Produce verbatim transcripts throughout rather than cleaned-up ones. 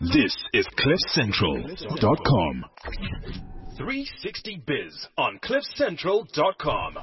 This is cliff central dot com. three sixty Biz on cliff central dot com.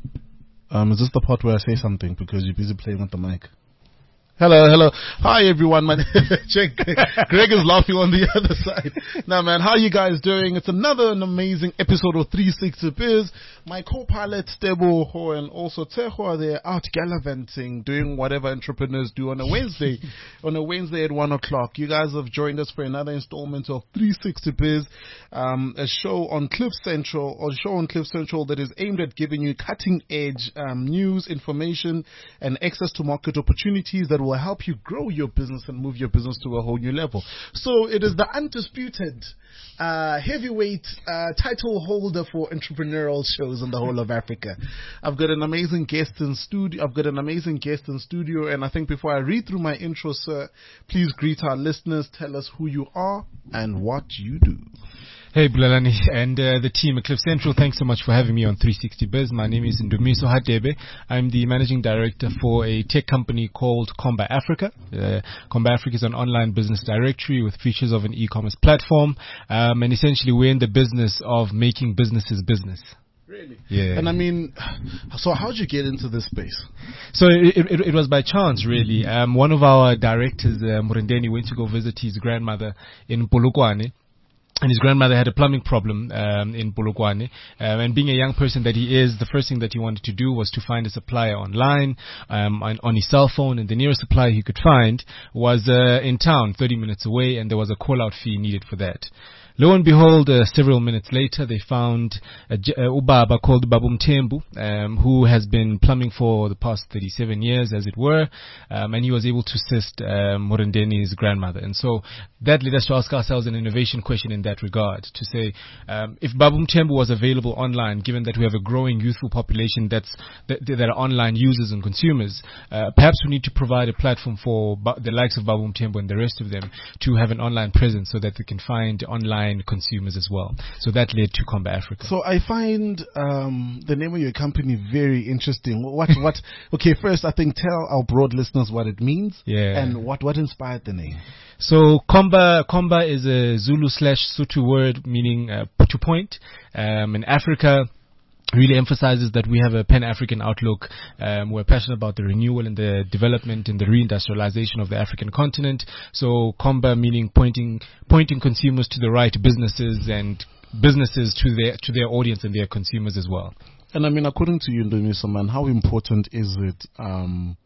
Um, is this the part where I say something because you're busy playing with the mic? Hello, hello. Hi, everyone. My Greg, Greg is laughing on the other side. Now, man, how you guys doing? It's another an amazing episode of three sixty Biz. My co-pilot, Stebo Ho, and also Teho are there out gallivanting, doing whatever entrepreneurs do on a Wednesday. on a Wednesday at one o'clock. You guys have joined us for another installment of three sixty Biz, um, a show on Cliff Central, or a show on Cliff Central that is aimed at giving you cutting-edge um, news, information, and access to market opportunities that will help you grow your business and move your business to a whole new level. So it is the undisputed uh, heavyweight uh, title holder for entrepreneurial shows in the whole of Africa. I've got an amazing guest in studio. I've got an amazing guest in studio, and I think before I read through my intro, sir, please greet our listeners. Tell us who you are and what you do. Hey, Bulalani and uh, the team at Cliff Central, thanks so much for having me on three sixty Biz. My name is Ndumiso Hadebe. I'm the managing director for a tech company called Comba Africa. Uh, Comba Africa is an online business directory with features of an e-commerce platform. Um, and essentially, we're in the business of making businesses business. Really? Yeah. And I mean, so how did you get into this space? So it, it, it was by chance, really. Um, one of our directors, uh, Murendeni, went to go visit his grandmother in Polokwane. And his grandmother had a plumbing problem um, in Polokwane. Um, and being a young person that he is, the first thing that he wanted to do was to find a supplier online um, on, on his cell phone. And the nearest supplier he could find was uh, in town, thirty minutes away, and there was a call-out fee needed for that. Lo and behold, uh, several minutes later, they found a, a ubaba called Babu Mtembu, um, who has been plumbing for the past thirty-seven years, as it were, um, and he was able to assist um, Murendeni's grandmother. And so that led us to ask ourselves an innovation question in that regard, to say, um, if Babu Mtembu was available online, given that we have a growing youthful population that's, that, that are online users and consumers, uh, perhaps we need to provide a platform for ba- the likes of Babu Mtembu and the rest of them to have an online presence so that they can find online consumers as well. So that led to Comba Africa. So I find um, the name of your company very interesting. What, what? Okay, first I think tell our broad listeners what it means, yeah, and what, what inspired the name. So Comba, Comba is a Zulu slash Sotho word meaning uh, to point. Um, in Africa, really emphasizes that we have a Pan-African outlook. Um, we're passionate about the renewal and the development and the reindustrialization of the African continent. So Comba meaning pointing pointing consumers to the right businesses and businesses to their to their audience and their consumers as well. And I mean, according to you, Ndumiso, man, how important is it um,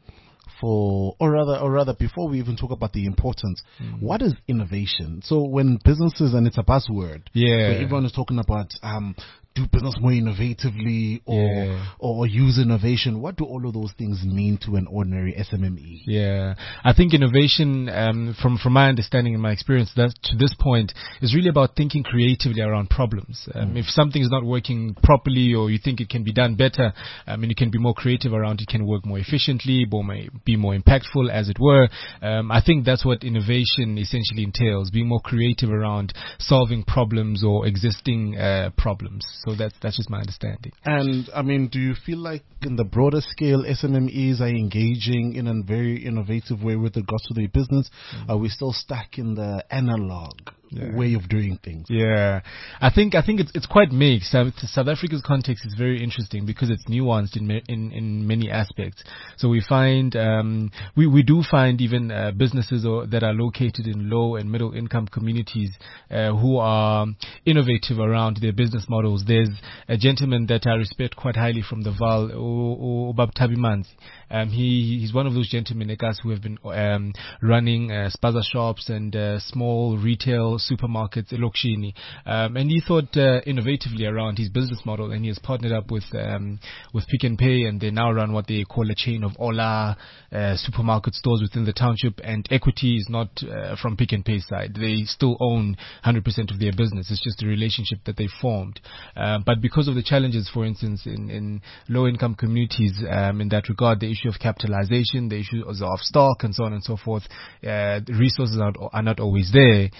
for, or rather, or rather, before we even talk about the importance, mm. what is innovation? So when businesses, and it's a buzzword, yeah, where everyone is talking about um, do business more innovatively or yeah. or use innovation. What do all of those things mean to an ordinary S M M E? Yeah, I think innovation, um, from from my understanding and my experience, that to this point is really about thinking creatively around problems. Um, mm. If something is not working properly, or you think it can be done better, I mean, you can be more creative around it, can work more efficiently, or may be more impactful, as it were. Um, I think that's what innovation essentially entails: being more creative around solving problems or existing uh, problems. So that's that's just my understanding. And I mean, do you feel like in the broader scale, S M M Es are engaging in a very innovative way with regards to their business? Mm-hmm. Are we still stuck in the analog yeah. way of doing things? Yeah, I think I think it's it's quite mixed. South, South Africa's context is very interesting because it's nuanced in ma- in, in many aspects. So we find um, we we do find even uh, businesses or, that are located in low and middle income communities uh, who are innovative around their business models. There's a gentleman that I respect quite highly from the Val, Obab Tabimanzi. Um, he he's one of those gentlemen like us who have been um, running uh, spaza shops and uh, small retail supermarkets, Elokshini. Um, and he thought uh, innovatively around his business model, and he has partnered up with um, with Pick n Pay, and they now run what they call a chain of Ola uh, supermarket stores within the township. And equity is not uh, from Pick n Pay's side; they still own one hundred percent of their business. It's just a relationship that they formed. Uh, but because of the challenges, for instance, in, in low-income communities, um, in that regard, the issue of capitalization, the issues of stock, and so on and so forth, uh, the resources are, are not always there. Pick n Pay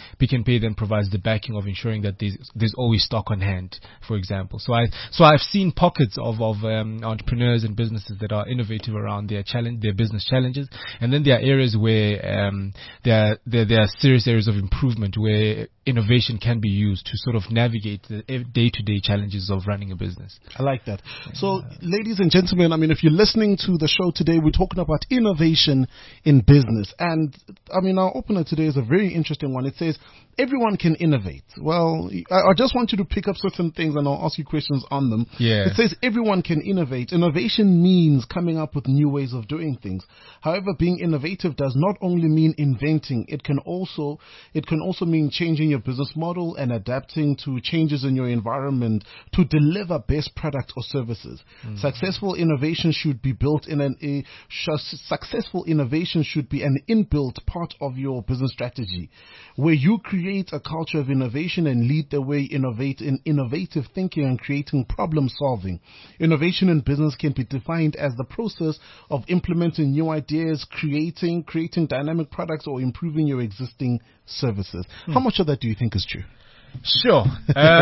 TransPay then provides the backing of ensuring that there's, there's always stock on hand, for example. So I, so I've seen pockets of, of, um, entrepreneurs and businesses that are innovative around their challenge, their business challenges. And then there are areas where, um, there, are, there, there are serious areas of improvement where innovation can be used to sort of navigate the day-to-day challenges of running a business. I like that. So, ladies and gentlemen, I mean, if you're listening to the show today, we're talking about innovation in business. And, I mean, our opener today is a very interesting one. It says, everyone can innovate. Well, I, I just want you to pick up certain things and I'll ask you questions on them. Yeah. It says everyone can innovate. Innovation means coming up with new ways of doing things. However, being innovative does not only mean inventing. It can also, it can also mean changing your business model and adapting to changes in your environment to deliver best product or services. Mm. Successful innovation should be built in an a successful innovation should be an inbuilt part of your business strategy, where you create a culture of innovation and lead the way innovate in innovative thinking and creating problem solving. Innovation in business can be defined as the process of implementing new ideas, creating creating dynamic products, or improving your existing services. Hmm. How much of that do you think is true? Sure. Uh,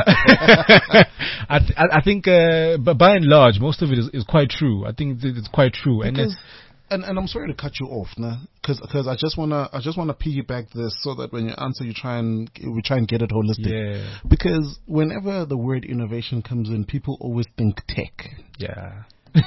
I, th- I think, uh, but by and large, most of it is, is quite true. I think it's quite true. Because, and, and and I'm sorry to cut you off, nah, because because I just wanna I just wanna piggyback this so that when you answer, you try and we try and get it holistic. Yeah. Because whenever the word innovation comes in, people always think tech. Yeah.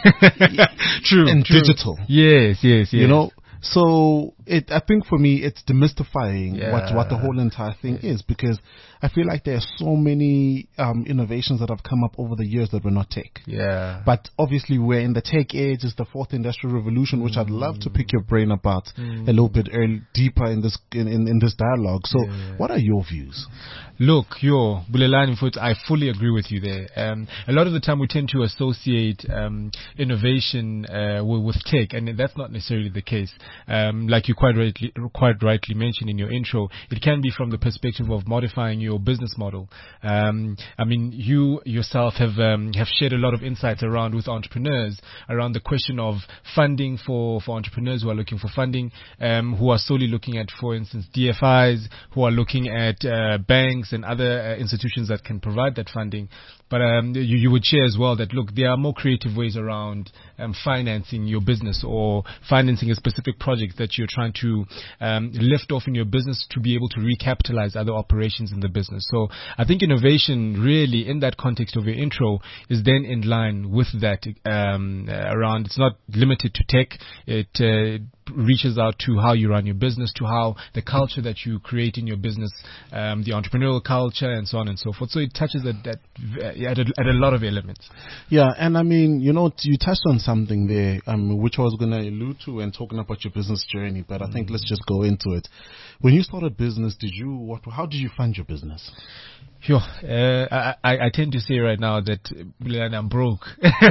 True. And true. digital. Yes, yes, yes. You know. So it, I think for me, it's demystifying yeah. what what the whole entire thing is, because I feel like there are so many um, innovations that have come up over the years that were not tech. Yeah. But obviously, we're in the tech age. It's the fourth industrial revolution, which mm. I'd love to pick your brain about mm. a little bit early, deeper in this in, in, in this dialogue. So, yeah. what are your views? Look, yo, Bulelani Foot, I fully agree with you there. Um, a lot of the time we tend to associate um, innovation uh, with, with tech, and that's not necessarily the case. Um, like you quite rightly, quite rightly mentioned in your intro, it can be from the perspective of modifying your business model. Um, I mean, you yourself have um, have shared a lot of insights around with entrepreneurs around the question of funding for, for entrepreneurs who are looking for funding, um, who are solely looking at, for instance, D F Is, who are looking at uh, banks and other uh, institutions that can provide that funding. But um, you, you would share as well that, look, there are more creative ways around um, financing your business or financing a specific project that you're trying to um, lift off in your business to be able to recapitalize other operations in the business. So I think innovation really, in that context of your intro, is then in line with that um, uh, around. It's not limited to tech. It uh, reaches out to how you run your business, to how the culture that you create in your business, um, the entrepreneurial culture, and so on and so forth. So it touches at, at, at, a, at a lot of elements. Yeah, and I mean, you know, you touched on something there, um, which I was going to allude to when talking about your business journey, but I mm. think let's just go into it. When you started business, did you, what, how did you fund your business? Sure. Uh, I, I tend to say right now that uh, I'm broke.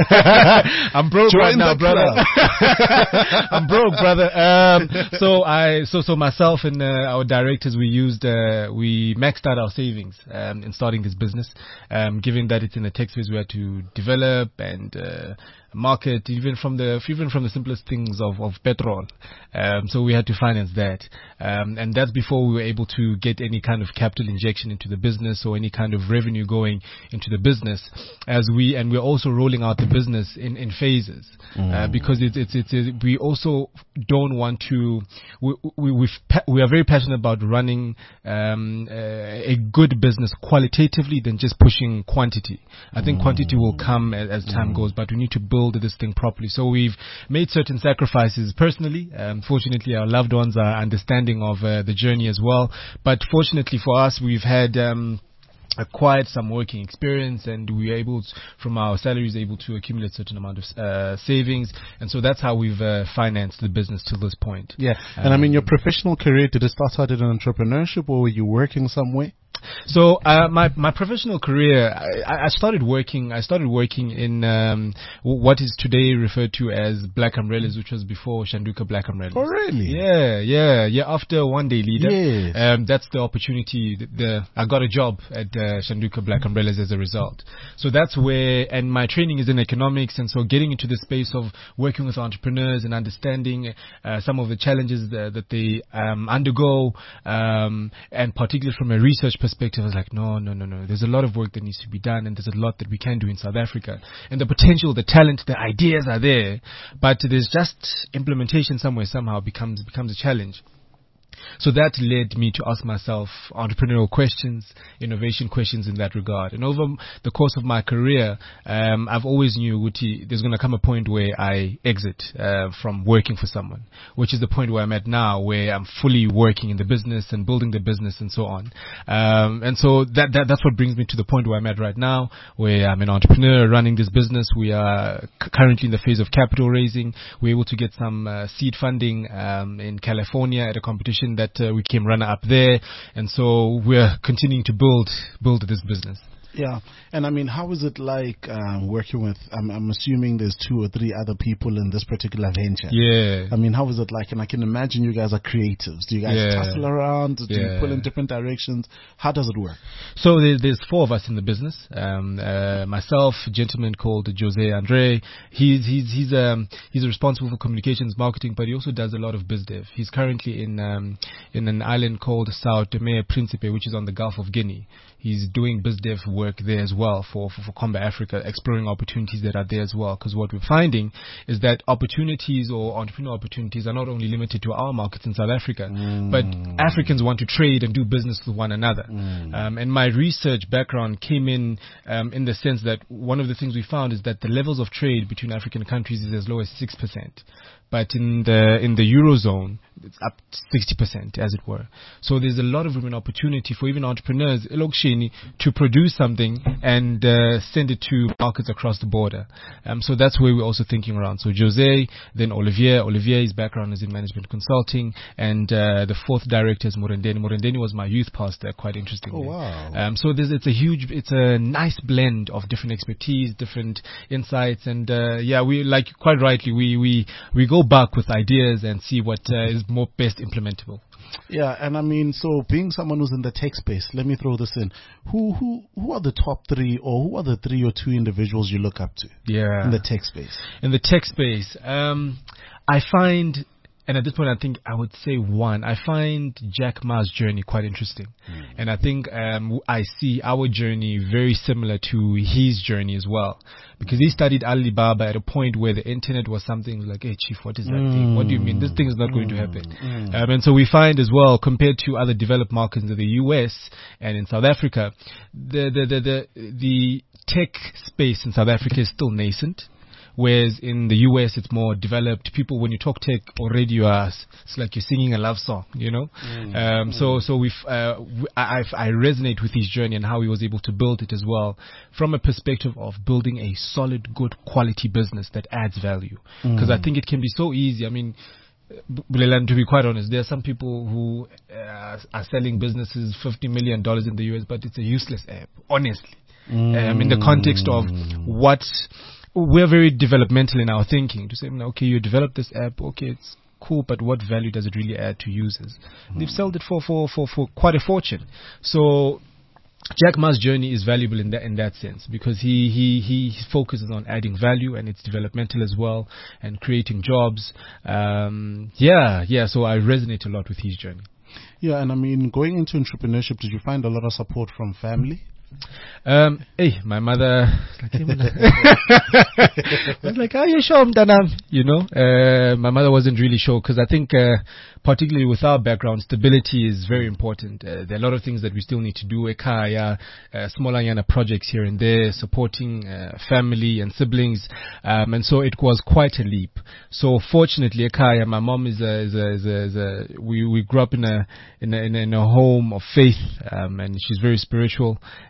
I'm broke Join right now, brother. I'm broke, brother. Um, so I, so so myself and uh, our directors, we used, uh, we maxed out our savings um, in starting this business. Um, given that it's in the tech space, we had to develop and uh, market, even from the even from the simplest things of of petrol. Um, so we had to finance that, um, and that's before we were able to get any kind of capital injection into the business or any kind of revenue going into the business. As we and we're also rolling out the business in in phases mm. uh, because it's it's it's it, we also don't want to we we we've, we are very passionate about running um, uh, a good business qualitatively than just pushing quantity. I think mm. quantity will come as, as time mm. goes, but we need to build this thing properly. So we've made certain sacrifices personally. Um, fortunately, our loved ones are understanding of uh, the journey as well. But fortunately for us, we've had um, acquired some working experience, and we were able to, from our salaries, able to accumulate a certain amount of uh, savings, and so that's how we've uh, financed the business to this point. Yeah, um, and I mean, your professional career, did it start out in entrepreneurship, or were you working somewhere? So uh, my my professional career, I, I started working. I started working in um, w- what is today referred to as Black Umbrellas, which was before Shanduka Black Umbrellas. Oh, really? Yeah, yeah, yeah. After One Day Leader, Yes. um, that's the opportunity. The, the I got a job at uh, Shanduka Black Umbrellas as a result. So that's where, and my training is in economics, and so getting into the space of working with entrepreneurs and understanding uh, some of the challenges that, that they um, undergo, um, and particularly from a research perspective, I was like, no, no, no, no. There's a lot of work that needs to be done, and there's a lot that we can do in South Africa. And the potential, the talent, the ideas are there, but there's just implementation somewhere somehow becomes becomes a challenge. So that led me to ask myself entrepreneurial questions, innovation questions in that regard. And over the course of my career, um, I've always knew Wuti, there's going to come a point where I exit uh, from working for someone, which is the point where I'm at now, where I'm fully working in the business and building the business and so on. Um, and so that, that that's what brings me to the point where I'm at right now, where I'm an entrepreneur running this business. We are c- currently in the phase of capital raising. We're able to get some uh, seed funding um, in California at a competition that uh, we came runner up there, and so we're continuing to build build this business. Yeah, and I mean, how is it like um, working with? I'm, I'm assuming there's two or three other people in this particular venture. Yeah. I mean, how is it like? And I can imagine you guys are creatives. Do you guys Yeah. tussle around? Do you Yeah. pull in different directions? How does it work? So there, there's four of us in the business. Um, uh, myself, a gentleman called Jose Andre. He's he's he's um he's responsible for communications, marketing, but he also does a lot of biz dev. He's currently in um in an island called Sao Tome Principe, which is on the Gulf of Guinea. He's doing biz dev work there as well for, for, for Combat Africa, exploring opportunities that are there as well. Because what we're finding is that opportunities or entrepreneurial opportunities are not only limited to our markets in South Africa, Mm. but Africans want to trade and do business with one another. Mm. Um, and my research background came in um, in the sense that one of the things we found is that the levels of trade between African countries is as low as six percent. But in the in the Eurozone, it's up to sixty percent, as it were. So there's a lot of room and opportunity for even entrepreneurs elokishini, to produce something and uh, send it to markets across the border. Um, so that's where we're also thinking around. So Jose, then Olivier. Olivier's background is in management consulting, and uh, the fourth director is Morendeni. Morendeni was my youth pastor, quite interestingly. Oh, wow. Um, so there's, it's a huge, it's a nice blend of different expertise, different insights, and uh, yeah, we like quite rightly, we we we go back with ideas and see what uh, is more best implementable. Yeah, and I mean, so being someone who's in the tech space, let me throw this in. Who who who are the top three, or who are the three or two individuals you look up to Yeah. in the tech space? In the tech space, um, I find, and at this point, I think I would say one. I find Jack Ma's journey quite interesting, mm. and I think um, I see our journey very similar to his journey as well, because he studied Alibaba at a point where the internet was something like, "Hey, chief, what is that mm. thing? What do you mean? This thing is not mm. going to happen." Mm. Um, and so we find as well, compared to other developed markets in the U S and in South Africa, the the the the, the tech space in South Africa is still nascent. Whereas in the U S, it's more developed. People, when you talk tech, already you are, it's like you're singing a love song, you know? Mm. Um, so, so we've, uh, I, I resonate with his journey and how he was able to build it as well, from a perspective of building a solid, good quality business that adds value. Because mm. I think it can be so easy. I mean, Bulelan, to be quite honest, there are some people who uh, are selling businesses fifty million dollars in the U S, but it's a useless app, honestly. Mm. Um, in the context of what, we're very developmental in our thinking to say, okay, you develop this app, okay, it's cool, but what value does it really add to users? Mm. They've sold it for, for, for, for quite a fortune. So Jack Ma's journey is valuable in that in that sense, because he, he, he focuses on adding value, and it's developmental as well, and creating jobs. Um, yeah, yeah. So I resonate a lot with his journey. Yeah, and I mean, going into entrepreneurship, did you find a lot of support from family? Um, hey, my mother was like, "Are you sure, Mtanam?" You know, uh, my mother wasn't really sure, because I think, uh, particularly with our background, stability is very important. Uh, there are a lot of things that we still need to do. Ekaya, uh, smaller yana projects here and there, supporting uh, family and siblings, um, and so it was quite a leap. So fortunately, Ekaya, my mom is a, is a, is a, is a we we grew up in a in a, in a, in a home of faith, um, and she's very spiritual.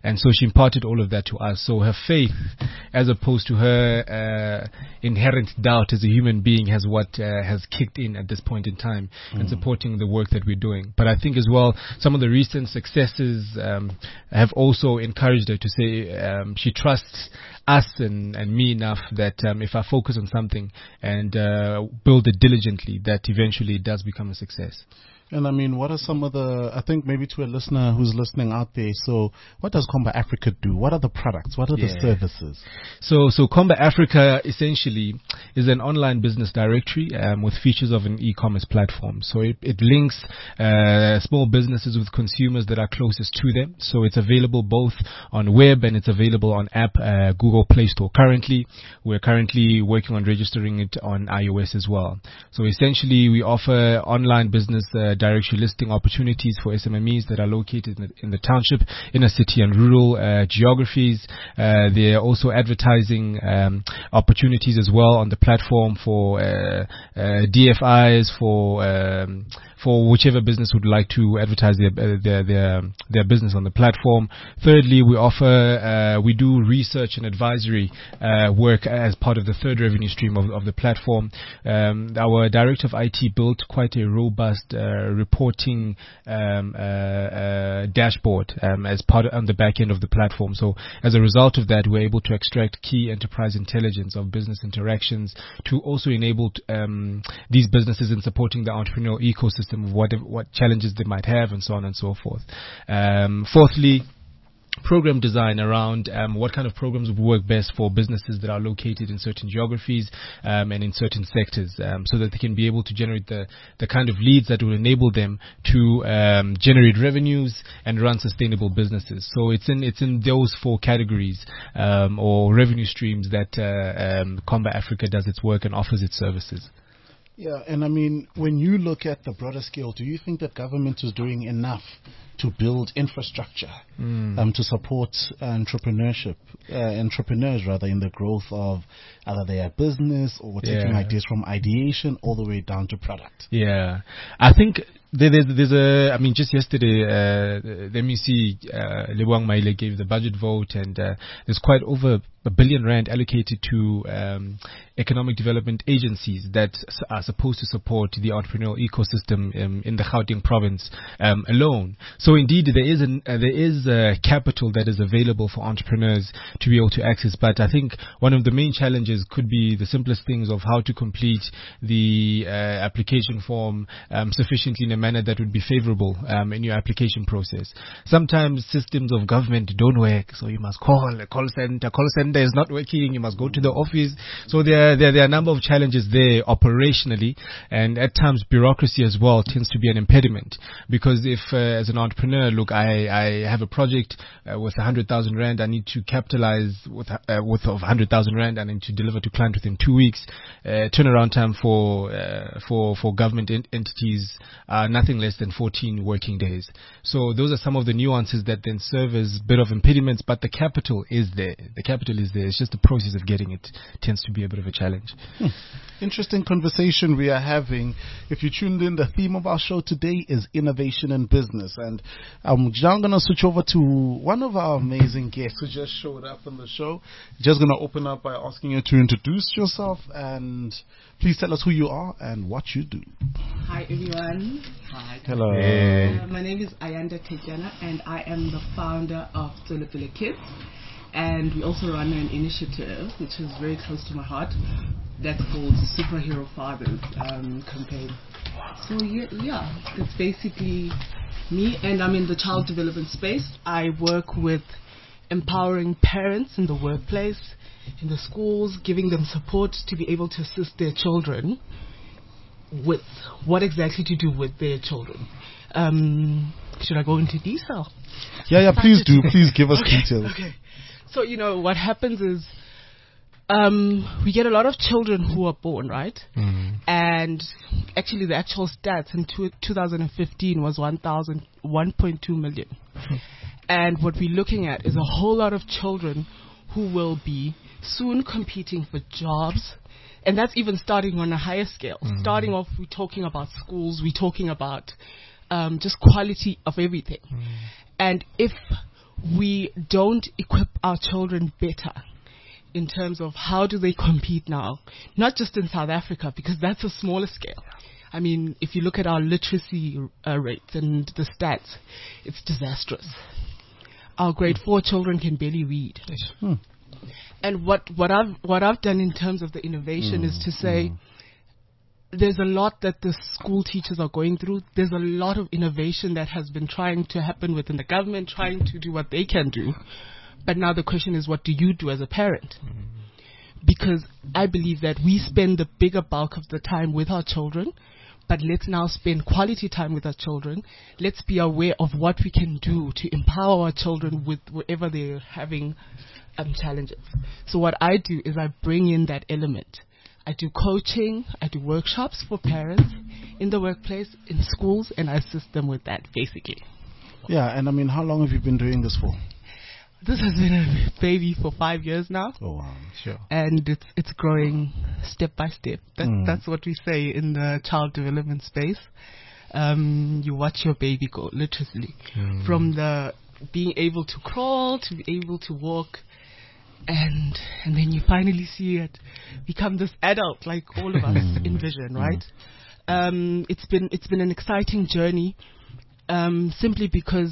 And so she imparted all of that to us. So her faith, as opposed to her uh, inherent doubt as a human being, has what uh, has kicked in at this point in time mm. and supporting the work that we're doing. But I think as well, some of the recent successes um, have also encouraged her to say um, she trusts us and, and me enough that um, if I focus on something and uh, build it diligently, that eventually it does become a success. And I mean, what are some of the, I think maybe to a listener who's listening out there, so what does Comba Africa do? What are the products? What are yeah. the services? So, so Comba Africa essentially is an online business directory um, with features of an e-commerce platform. So it, it links uh, small businesses with consumers that are closest to them. So it's available both on web and it's available on app, uh, Google Play Store currently. We're currently working on registering it on iOS as well. So essentially we offer online business uh, directory listing opportunities for S M M Es that are located in the, in the township, inner city and rural uh, geographies. Uh, there are also advertising um, opportunities as well on the platform for uh, uh, D F Is, for um, for whichever business would like to advertise their uh, their, their their business on the platform. Thirdly, we offer uh, we do research and advisory uh, work as part of the third revenue stream of, of the platform. Um, our director of I T built quite a robust uh, reporting um, uh, uh, dashboard um, as part of, on the back end of the platform. So as a result of that, we're able to extract key enterprise intelligence of business interactions to also enable t- um, these businesses in supporting the entrepreneurial ecosystem of what what challenges they might have and so on and so forth. Um, fourthly, program design around um, what kind of programs would work best for businesses that are located in certain geographies um, and in certain sectors, um, so that they can be able to generate the, the kind of leads that will enable them to um, generate revenues and run sustainable businesses. So it's in it's in those four categories um, or revenue streams that uh, um, Comba Africa does its work and offers its services. Yeah, and I mean, when you look at the broader scale, do you think that government is doing enough to build infrastructure mm. um, to support entrepreneurship, uh, entrepreneurs rather, in the growth of either their business or taking yeah. ideas from ideation all the way down to product? Yeah, I think there, there's, there's a, I mean, just yesterday, uh, the M E C, uh, Leboang Maile gave the budget vote, and uh, there's quite over a billion rand allocated to um, economic development agencies that s- are supposed to support the entrepreneurial ecosystem um, in the Gauteng province um, alone. So indeed, there is an, uh, there is uh, capital that is available for entrepreneurs to be able to access. But I think one of the main challenges could be the simplest things of how to complete the uh, application form um, sufficiently in a manner that would be favorable um, in your application process. Sometimes systems of government don't work, so you must call a call center. Call center is not working. You must go to the office. So there, there, there are a number of challenges there operationally, and at times bureaucracy as well tends to be an impediment. Because if, uh, as an entrepreneur, look, I, I have a project uh, with a hundred thousand rand, I need to capitalize with uh, with of hundred thousand rand, I need to deliver to client within two weeks. Uh, turnaround time for uh, for for government ent- entities are nothing less than fourteen working days. So those are some of the nuances that then serve as a bit of impediments, but the capital is there. The capital is there. It's just the process of getting it tends to be a bit of a challenge. Hmm. Interesting conversation we are having. If you tuned in, the theme of our show today is innovation in business. And I'm now going to switch over to one of our amazing guests who just showed up on the show. Just going to open up by asking you to introduce yourself and please tell us who you are and what you do. Hi, everyone. Hi. Hello. Uh, my name is Ayanda Tejana, and I am the founder of Tsolopele Kids. And we also run an initiative which is very close to my heart that's called Superhero Fathers um, campaign. So yeah, yeah, that's basically me, and I'm in the child development space. I work with empowering parents in the workplace, in the schools, giving them support to be able to assist their children with what exactly to do with their children. Um, should I go into detail? Yeah, yeah, please do. Please give us okay, details. Okay. So, you know, what happens is um, we get a lot of children who are born, right? Mm-hmm. And actually the actual stats in two, twenty fifteen was one point two million. Mm-hmm. And what we're looking at is a whole lot of children who will be soon competing for jobs. And that's even starting on a higher scale. Mm-hmm. Starting off, we're talking about schools, we're talking about um, just quality of everything. Mm-hmm. And if we don't equip our children better in terms of how do they compete now, not just in South Africa, because that's a smaller scale. I mean, if you look at our literacy uh, rates and the stats, it's disastrous. Our grade four children can barely read. Hmm. And what, what I've what I've done in terms of the innovation mm. is to say, mm. there's a lot that the school teachers are going through. There's a lot of innovation that has been trying to happen within the government, trying to do what they can do. But now the question is, what do you do as a parent? Mm. Because I believe that we spend the bigger bulk of the time with our children, but let's now spend quality time with our children. Let's be aware of what we can do to empower our children with whatever they're having um, challenges. So what I do is I bring in that element. I do coaching, I do workshops for parents in the workplace, in schools, and I assist them with that, basically. Yeah, and I mean, how long have you been doing this for? This has been a baby for five years now. Oh, wow. Sure. And it's it's growing step by step. That, mm. That's what we say in the child development space. Um, you watch your baby go, literally. Mm. From the being able to crawl to be able to walk. And and then you finally see it become this adult like all of us envision, right? Um, it's been it's been an exciting journey, um, simply because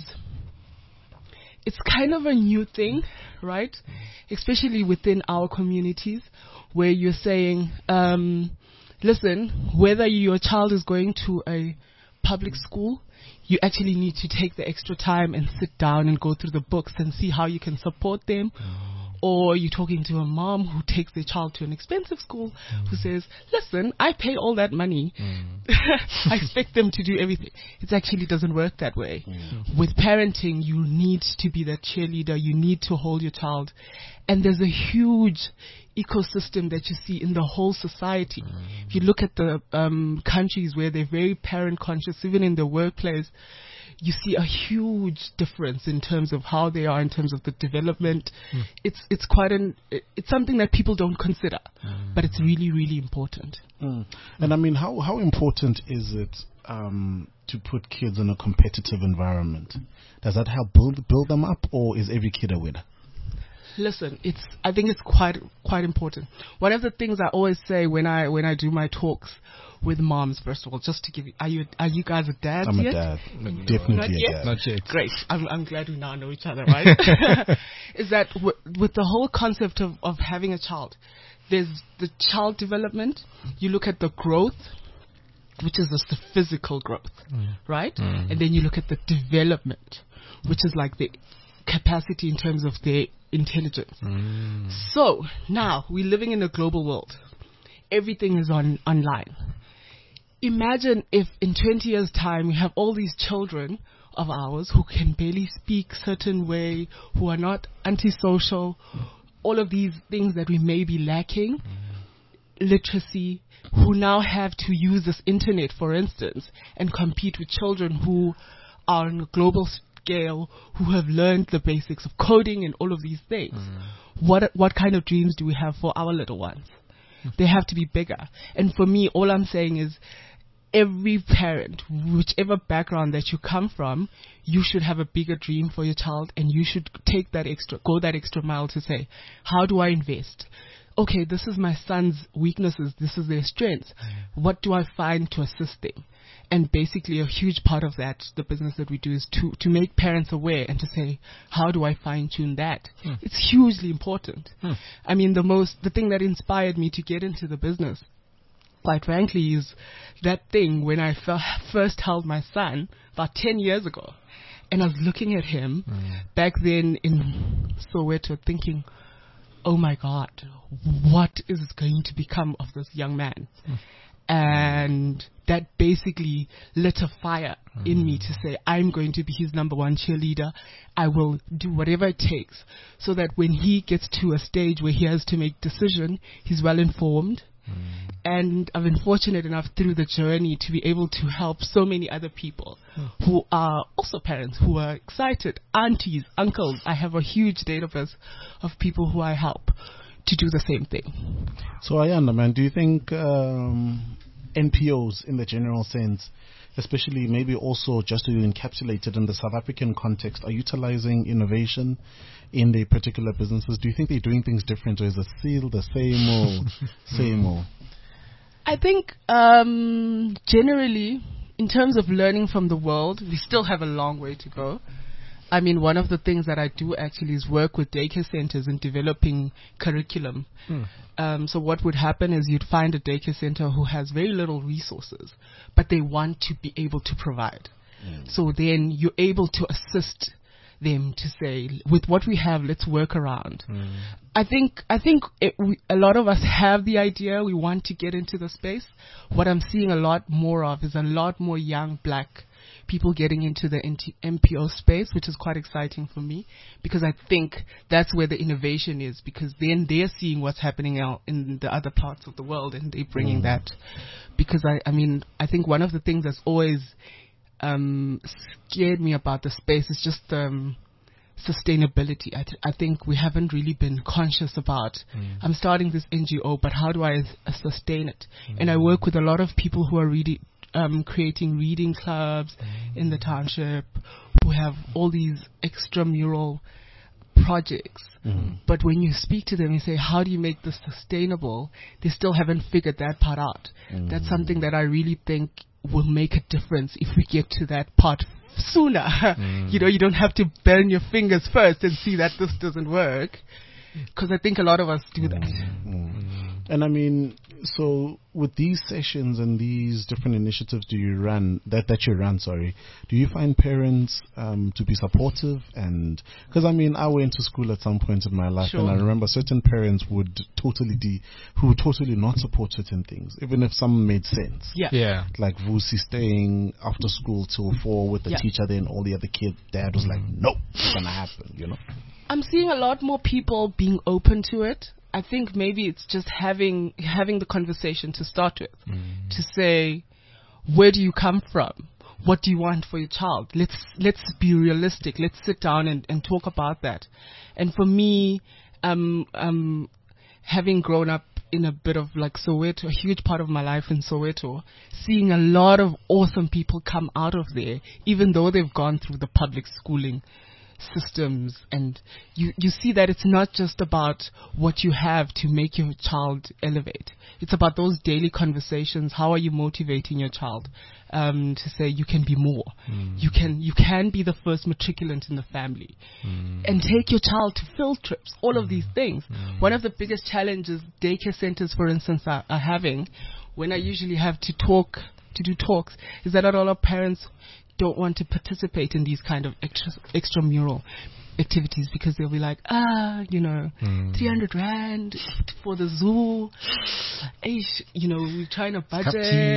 it's kind of a new thing, right? Especially within our communities, where you're saying, um, listen, whether your child is going to a public school, you actually need to take the extra time and sit down and go through the books and see how you can support them. Or you're talking to a mom who takes their child to an expensive school mm. who says, listen, I pay all that money. Mm. I expect them to do everything. It actually doesn't work that way. Mm. With parenting, you need to be that cheerleader. You need to hold your child. And there's a huge ecosystem that you see in the whole society. Mm. If you look at the um, countries where they're very parent conscious, even in the workplace, you see a huge difference in terms of how they are, in terms of the development. Mm. It's it's quite an it, it's something that people don't consider, mm. but it's really really important. Mm. And I mean, how how important is it um, to put kids in a competitive environment? Does that help build build them up, or is every kid a winner? Listen, it's I think it's quite quite important. One of the things I always say when I when I do my talks with moms, first of all, just to give you, are you are you guys a dad I'm yet? I'm a dad, definitely Not a yet? dad. Not yet. Great. I'm I'm glad we now know each other, right? Is that w- with the whole concept of of having a child, there's the child development. You look at the growth, which is just the physical growth, mm. right? Mm. And then you look at the development, which is like the capacity in terms of their intelligence. Mm. So now we're living in a global world. Everything is on online. Imagine if in twenty years' time we have all these children of ours who can barely speak certain way, who are not antisocial, all of these things that we may be lacking, literacy, who now have to use this internet, for instance, and compete with children who are on a global scale, who have learned the basics of coding and all of these things. Mm. What what kind of dreams do we have for our little ones? They have to be bigger. And for me, all I'm saying is every parent, whichever background that you come from, you should have a bigger dream for your child, and you should take that extra, go that extra mile to say, how do I invest? Okay, this is my son's weaknesses. This is their strengths. What do I find to assist them? And basically a huge part of that, the business that we do, is to, to make parents aware and to say, how do I fine tune that? Hmm. It's hugely important. Hmm. I mean, the most, the thing that inspired me to get into the business, quite frankly, is that thing when I f- first held my son about ten years ago. And I was looking at him hmm. back then in Soweto thinking, oh my God, what is going to become of this young man? Hmm. And that basically lit a fire mm. in me to say, I'm going to be his number one cheerleader. I will do whatever it takes so that when he gets to a stage where he has to make decision, he's well informed. Mm. And I've been fortunate enough through the journey to be able to help so many other people mm. who are also parents, who are excited, aunties, uncles. I have a huge database of people who I help to do the same thing. So Ayanda, man, do you think um, N P Os in the general sense especially maybe also just to encapsulate it in the South African context, are utilizing innovation in their particular businesses? Do you think they're doing things different, or is it still the same old, same old? I think um, generally, in terms of learning from the world, we still have a long way to go. I mean, one of the things that I do actually is work with daycare centers in developing curriculum. Mm. Um, so what would happen is you'd find a daycare center who has very little resources, but they want to be able to provide. Mm. So then you're able to assist them to say, with what we have, let's work around. Mm. I think I think it, we, a lot of us have the idea we want to get into the space. What I'm seeing a lot more of is a lot more young black people getting into the M P O space, which is quite exciting for me, because I think that's where the innovation is, because then they're seeing what's happening out in the other parts of the world and they're bringing mm. that. Because I, I mean, I think one of the things that's always um, scared me about the space is just um, sustainability. I, th- I think we haven't really been conscious about, mm. I'm starting this N G O, but how do I uh, sustain it? Mm. And I work with a lot of people who are really Um, creating reading clubs mm. in the township, who have all these extramural projects. Mm. But when you speak to them and say, how do you make this sustainable? They still haven't figured that part out. Mm. That's something that I really think will make a difference if we get to that part sooner. Mm. You know, you don't have to burn your fingers first and see that this doesn't work. Because I think a lot of us do that. Mm. Mm. And I mean, so with these sessions and these different initiatives do you run, that, that you run, sorry, do you find parents um, to be supportive? And because I mean, I went to school at some point in my life, sure. and I remember certain parents would totally de- who would totally not support certain things, even if some made sense. Yeah. yeah. Like Vusi staying after school till four with the yeah. teacher, then all the other kids. Dad was like, "No, it's gonna happen," you know. I'm seeing a lot more people being open to it. I think maybe it's just having having the conversation to start with, mm. to say, where do you come from? What do you want for your child? Let's let's be realistic. Let's sit down and, and talk about that. And for me, um, um, having grown up in a bit of like Soweto, a huge part of my life in Soweto, seeing a lot of awesome people come out of there, even though they've gone through the public schooling systems, and you, you see that it's not just about what you have to make your child elevate. It's about those daily conversations. How are you motivating your child um, to say you can be more? Mm. You can you can be the first matriculant in the family, mm. and take your child to field trips. All mm. of these things. Mm. One of the biggest challenges daycare centers, for instance, are, are having when I usually have to talk to do talks is that not all our parents don't want to participate in these kind of extra, extramural activities, because they'll be like, ah, you know, mm. three hundred rand for the zoo, Eish, you know, we're trying to budget,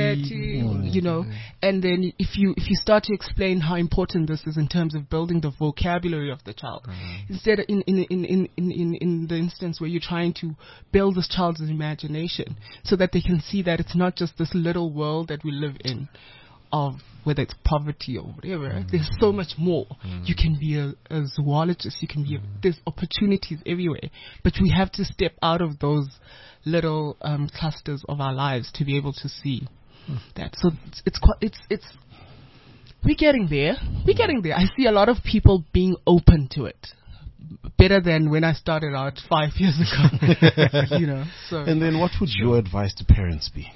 mm. you know, and then if you if you start to explain how important this is in terms of building the vocabulary of the child, mm. instead in in, in, in, in in the instance where you're trying to build this child's imagination so that they can see that it's not just this little world that we live in, of whether it's poverty or whatever, mm. there's so much more. Mm. You can be a, a zoologist, you can be, a, there's opportunities everywhere, but we have to step out of those little um, clusters of our lives to be able to see mm. that. So it's it's quite, it's it's we're getting there. We're getting there. I see a lot of people being open to it. Better than when I started out five years ago. You know. So. And then, what would your advice to parents be?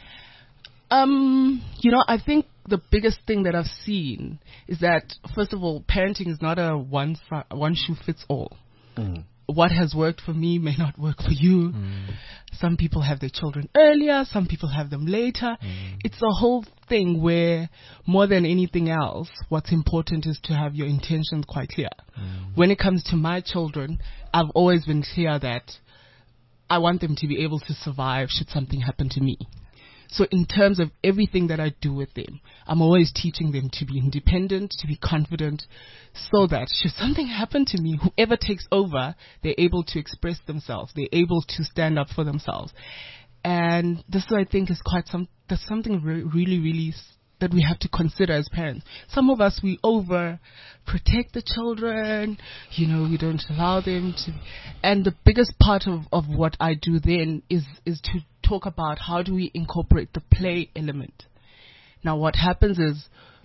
Um, you know, I think the biggest thing that I've seen is that, first of all, parenting is not a one fr- one shoe fits all. Mm. What has worked for me may not work for you. Mm. Some people have their children earlier, some people have them later. Mm. It's a whole thing where, more than anything else, what's important is to have your intentions quite clear. Mm. When it comes to my children, I've always been clear that I want them to be able to survive should something happen to me. So in terms of everything that I do with them, I'm always teaching them to be independent, to be confident, so that should something happen to me, whoever takes over, they're able to express themselves. They're able to stand up for themselves. And this, I think, is quite some, that's something re- really, really s- that we have to consider as parents. Some of us, we over protect the children, you know, we don't allow them to. And the biggest part of, of what I do then is, is to talk about how do we incorporate the play element. Now, what happens is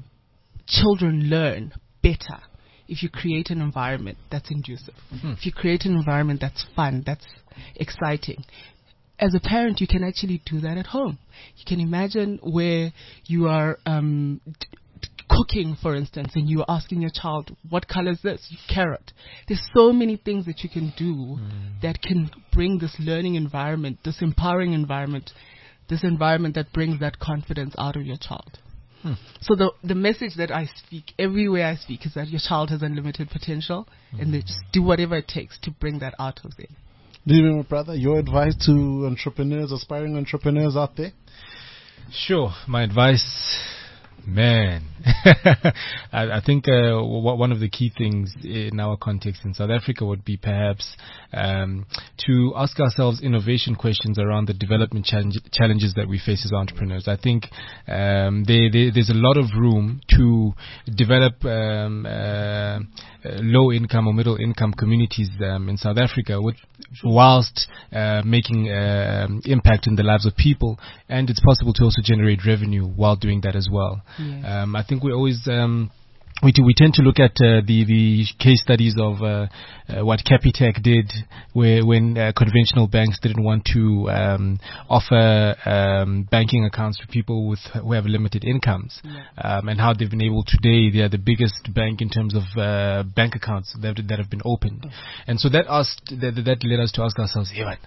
children learn better if you create an environment that's conducive. Hmm. If you create an environment that's fun, that's exciting. As a parent, you can actually do that at home. You can imagine where you are um, d- d- cooking, for instance, and you are asking your child, what color is this? Carrot. There's so many things that you can do mm. that can bring this learning environment, this empowering environment, this environment that brings that confidence out of your child. Hmm. So the the message that I speak everywhere I speak is that your child has unlimited potential, mm. and they just do whatever it takes to bring that out of them. Do you remember, brother, your advice to entrepreneurs, aspiring entrepreneurs out there? Sure. My advice, man, I, I think uh, w- one of the key things in our context in South Africa would be perhaps um, to ask ourselves innovation questions around the development challenge- challenges that we face as entrepreneurs. I think um, there, there, there's a lot of room to develop um, uh, Uh, low income or middle income communities um, in South Africa, with, whilst uh, making uh, impact in the lives of people, and it's possible to also generate revenue while doing that as well. Yes. Um, I think we always um, we do, we tend to look at uh, the the case studies of uh, uh, what Capitec did, where when uh, conventional banks didn't want to um, offer um, banking accounts to people with who have limited incomes, yeah. um, and how they've been able today. They are the biggest bank in terms of uh, bank accounts that that have been opened, and so that asked that, that led us to ask ourselves, hey, man,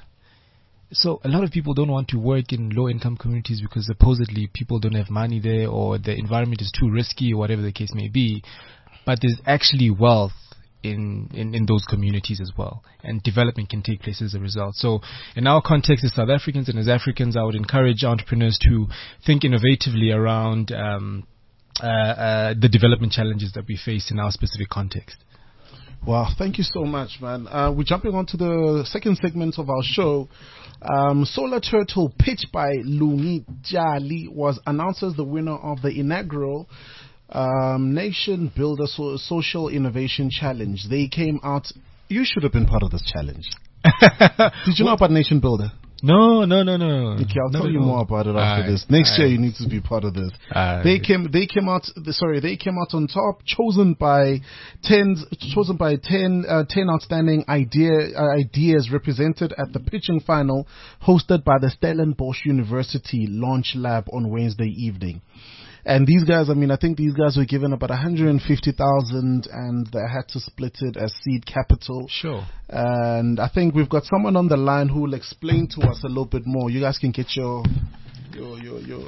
so a lot of people don't want to work in low-income communities because supposedly people don't have money there, or the environment is too risky, or whatever the case may be. But there's actually wealth in, in, in those communities as well, and development can take place as a result. So in our context as South Africans and as Africans, I would encourage entrepreneurs to think innovatively around um, uh, uh, the development challenges that we face in our specific context. Wow, thank you so much, man. Uh, we're jumping on to the second segment of our show. Um, Solar Turtle, pitched by Lungi Jali, was announced as the winner of the inaugural um, Nation Builder so- Social Innovation Challenge. They came out. You should have been part of this challenge. Did you know about Nation Builder? No, no, no, no. Okay, I'll no, tell you no. more about it after Aye, this. Next aye. year, you need to be part of this. Aye. They came, they came out. Sorry, they came out on top, chosen by ten, chosen by ten, uh, ten outstanding idea uh, ideas represented at the pitching final, hosted by the Stellenbosch University Launch Lab on Wednesday evening. And these guys, I mean, I think these guys were given about one hundred fifty thousand, and they had to split it as seed capital. Sure. And I think we've got someone on the line who will explain to us a little bit more. You guys can get your your your your,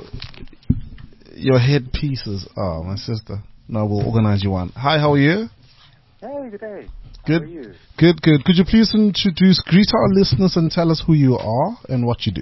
your headpieces. Oh, my sister. No, we'll organize you one. Hi, how are you? Hey, good day. Good. How are you? Good, good. Could you please introduce, greet our listeners and tell us who you are and what you do?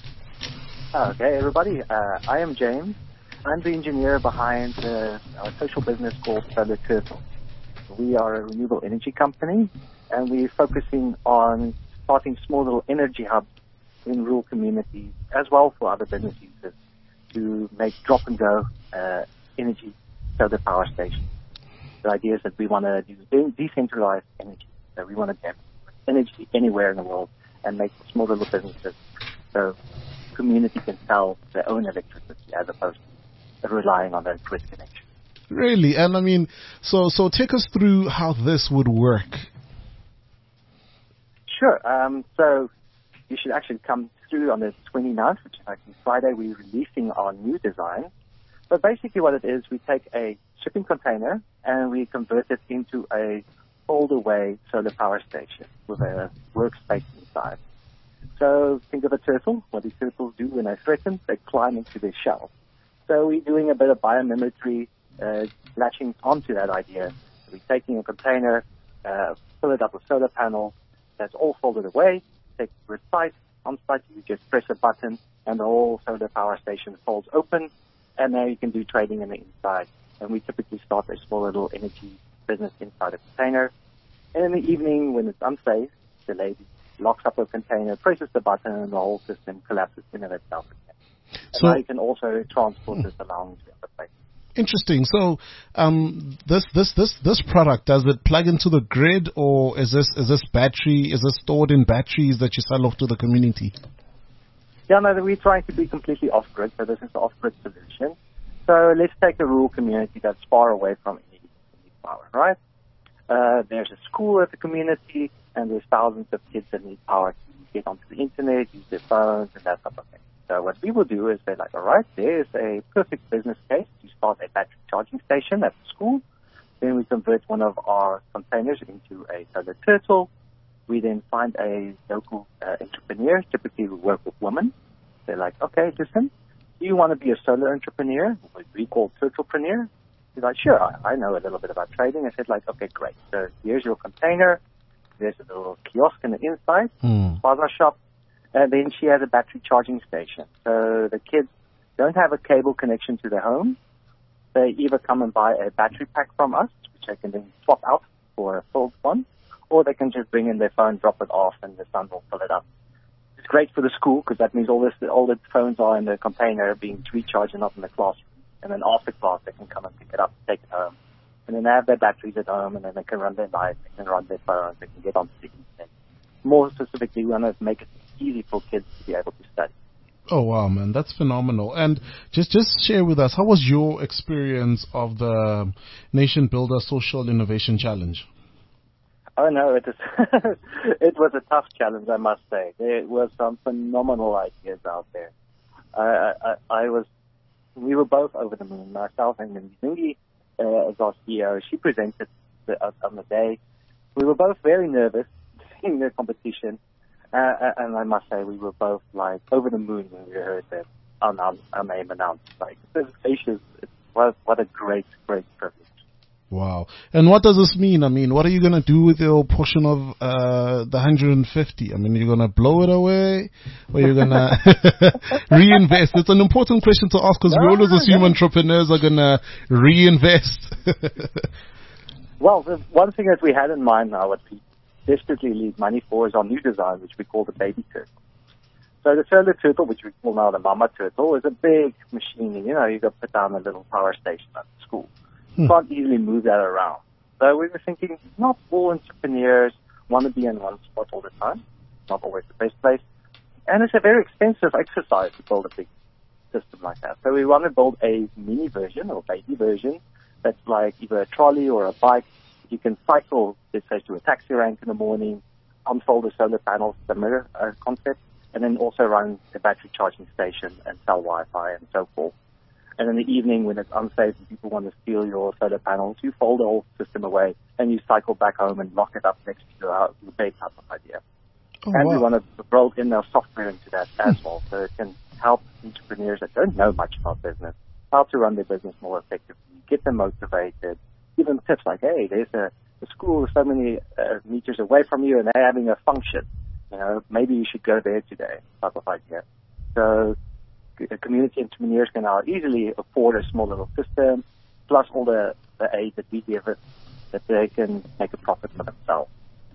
Okay, everybody. Uh, I am James. I'm the engineer behind uh, our social business called Solar Turtle. We are a renewable energy company, and we're focusing on starting small little energy hubs in rural communities, as well for other business users, to make drop-and-go uh, energy solar power stations. The idea is that we want to use de- decentralized energy. So we want to get energy anywhere in the world and make small little businesses so community can sell their own electricity as opposed to relying on that grid connection. Really? And I mean, so so take us through how this would work. Sure. Um, so you should actually come through on the twenty-ninth, which is actually Friday. We're releasing our new design. But basically what it is, we take a shipping container and we convert it into a fold-away solar power station with a workspace inside. So think of a turtle. What do turtles do when they're threatened? They climb into their shell. So we're doing a bit of biomimicry, uh, latching onto that idea. We're taking a container, uh, fill it up with solar panels, that's all folded away, take it site, on site you just press a button and the whole solar power station folds open, and now you can do trading in the inside. And we typically start a small little energy business inside a container. And in the evening when it's unsafe, the lady locks up a container, presses the button, and the whole system collapses in of itself again. And So now you can also transport this along to other places. interesting. So um, this this this this product, does it plug into the grid, or is this is this battery? Is this stored in batteries that you sell off to the community? Yeah, no, we're trying to be completely off-grid, so this is the off-grid solution. So let's take a rural community that's far away from any, any power, right? Uh, there's a school at the community, and there's thousands of kids that need power to get onto the internet, use their phones, and that type of thing. So what we will do is say, like, all right, there's a perfect business case to start a battery charging station at the school. Then we convert one of our containers into a solar turtle. We then find a local uh, entrepreneur, typically we work with women. They're like, okay, listen, do you want to be a solar entrepreneur, what we call turtlepreneur? He's like, sure, I, I know a little bit about trading. I said, like, okay, great. So here's your container. There's a little kiosk in the inside, Mm. plaza shop. And then she has a battery charging station. So the kids don't have a cable connection to their home. They either come and buy a battery pack from us, which they can then swap out for a filled one, or they can just bring in their phone, drop it off, and the son will fill it up. It's great for the school because that means all this, all the phones are in the container being recharged and not in the classroom. And then after class, they can come and pick it up, take it home. And then they have their batteries at home, and then they can run their lights, they can run their phones, they can get onto the internet. More specifically, we want to make it easy for kids to be able to study. Oh wow, man, that's phenomenal. And just just share with us, how was your experience of the Nation Builder Social Innovation Challenge? Oh no, it is it was a tough challenge, I must say. There was some phenomenal ideas out there. I I, I was, we were both over the moon. Myself and Zingi, uh, as our C E O, she presented the, uh, on the day. We were both very nervous seeing the competition. Uh, and I must say, we were both like over the moon when we heard that our, our, our name announced. Like, this is, what, what a great, great privilege. Wow. And what does this mean? I mean, what are you going to do with your portion of uh, the one hundred fifty? I mean, you're going to blow it away, or you're going to reinvest? It's an important question to ask because no, we always assume no. entrepreneurs are going to reinvest. Well, the one thing that we had in mind now, what we desperately need money for, is our new design, which we call the baby turtle. So the solar turtle, which we call now the mama turtle, is a big machine. You know, you got to put down a little power station at the school. You can't easily move that around. So we were thinking, not all entrepreneurs want to be in one spot all the time. Not always the best place. And it's a very expensive exercise to build a big system like that. So we want to build a mini version or baby version that's like either a trolley or a bike. You can cycle, let's say, to a taxi rank in the morning, unfold the solar panels, the mirror uh, concept, and then also run the battery charging station and sell Wi-Fi and so forth. And in the evening, when it's unsafe and people want to steal your solar panels, you fold the whole system away and you cycle back home and lock it up next to your, uh, your bed type of idea. Oh, and wow. we want to build in our software into that as well, so it can help entrepreneurs that don't know much about business, how to run their business more effectively, get them motivated, give them tips like, hey, there's a, a school so many uh, meters away from you and they're having a function. You know, maybe you should go there today, type of idea. So c- community entrepreneurs can now easily afford a small little system, plus all the, the aid that we give it, that they can make a profit for themselves.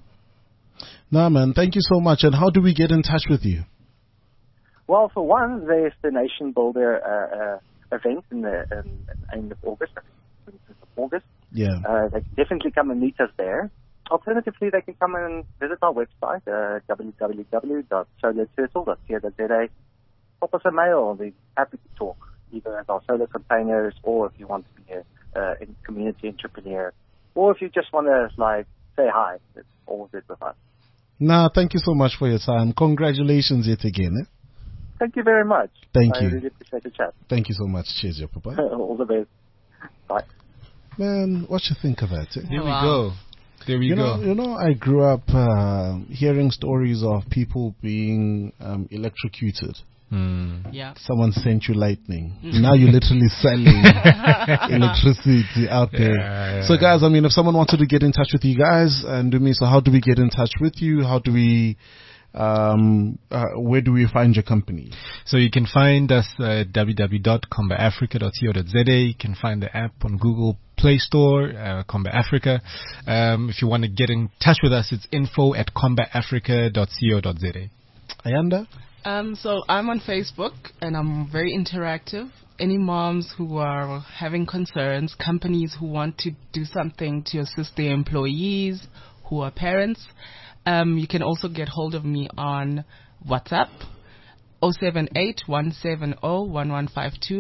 Nah, man, thank you so much. And how do we get in touch with you? Well, for one, there's the Nation Builder uh, uh, event in the in, in end of August, I think, twenty-fifth of August. Yeah. Uh, they can definitely come and meet us there. Alternatively, they can come and visit our website, uh, w w w dot solar turtle dot co dot z a. Pop us a mail. We're happy to talk, either as our solar containers, or if you want to be a uh, community entrepreneur, or if you just want to like say hi. It's all good with us. Nah, thank you so much for your time. Congratulations yet again. Eh? Thank you very much. Thank I you. really appreciate the chat. Thank you so much. Cheers, your papa. All the best. Bye. Man, what you think of that? Eh? There we Wow. go. There we You go. know, you know, I grew up uh, hearing stories of people being um, electrocuted. Hmm. Yeah. Someone sent you lightning. Now you're literally selling electricity out there. Yeah, yeah. So, guys, I mean, if someone wanted to get in touch with you guys and do me, so how do we get in touch with you? How do we, um, uh, where do we find your company? So you can find us at w w w dot combat africa dot co dot z a. You can find the app on Google Play Store, uh, Combat Africa. Um, if you want to get in touch with us, it's info at combat africa dot co dot z a. Ayanda? Um, so I'm on Facebook and I'm very interactive. Any moms who are having concerns, companies who want to do something to assist their employees who are parents, um, you can also get hold of me on WhatsApp, zero seven eight one seven zero one one five two.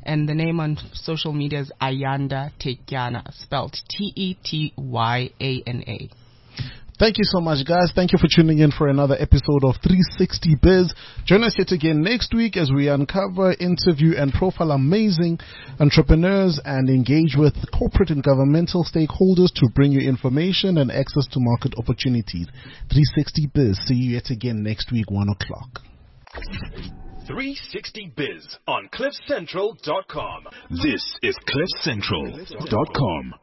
And the name on social media is Ayanda Tetyana, spelled T E T Y A N A. Thank you so much, guys. Thank you for tuning in for another episode of three sixty Biz. Join us yet again next week as we uncover, interview, and profile amazing entrepreneurs and engage with corporate and governmental stakeholders to bring you information and access to market opportunities. three sixty Biz. See you yet again next week, one o'clock. three sixty Biz on cliff central dot com. This is cliff central dot com.